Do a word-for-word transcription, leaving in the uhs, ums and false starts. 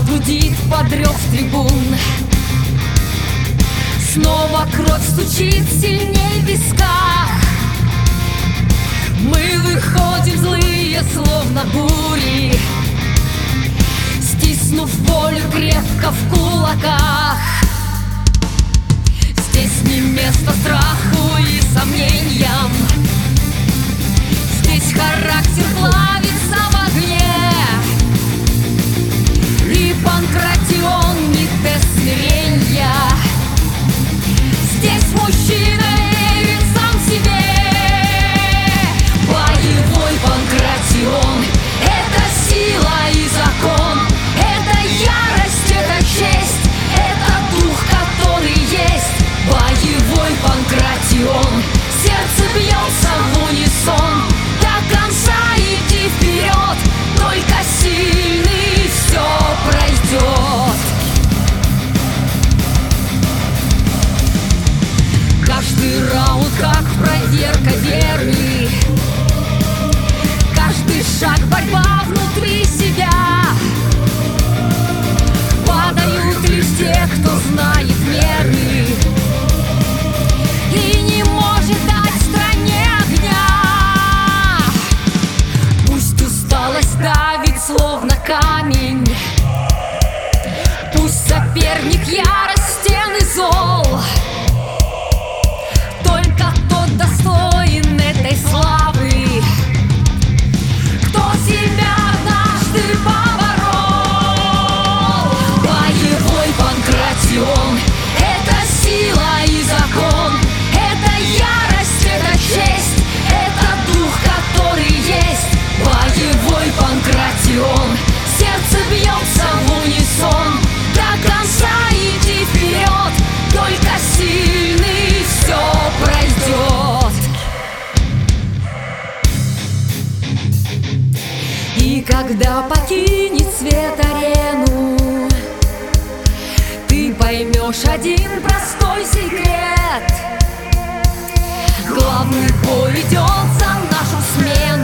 гудит под рев трибун. Снова кровь стучит сильней в висках. Мы выходим злые, словно бури, стиснув волю крепко в кулаках. Здесь не место страху и сомнениям. Здесь характер плавится в огне, и Панкратион не тест смиренья. Здесь мужчина верит сам себе. Боевой Панкратион — это сила и закон, это ярость, это честь, это дух, который есть. Боевой Панкратион, сердце бьется в унисон. До конца иди вперед, только сильный все пройдет. Каждый раунд как проверка верни, каждый шаг борьба внутри себя. Падают лишь те, кто знает меры и не может дать стране огня. Пусть усталость давит словно камень, пусть соперник яростен и зол, только тот достоин этой славы, кто себя однажды поборол. Боевой Панкратион — это сила и закон, это ярость, это честь, это дух, который есть. Боевой Панкратион, сердце бьется в унисон. До конца иди вперед, только сильный все пройдет. И когда покинет свет арену, ты поймешь один простой секрет: главный бой идет за нашу смену.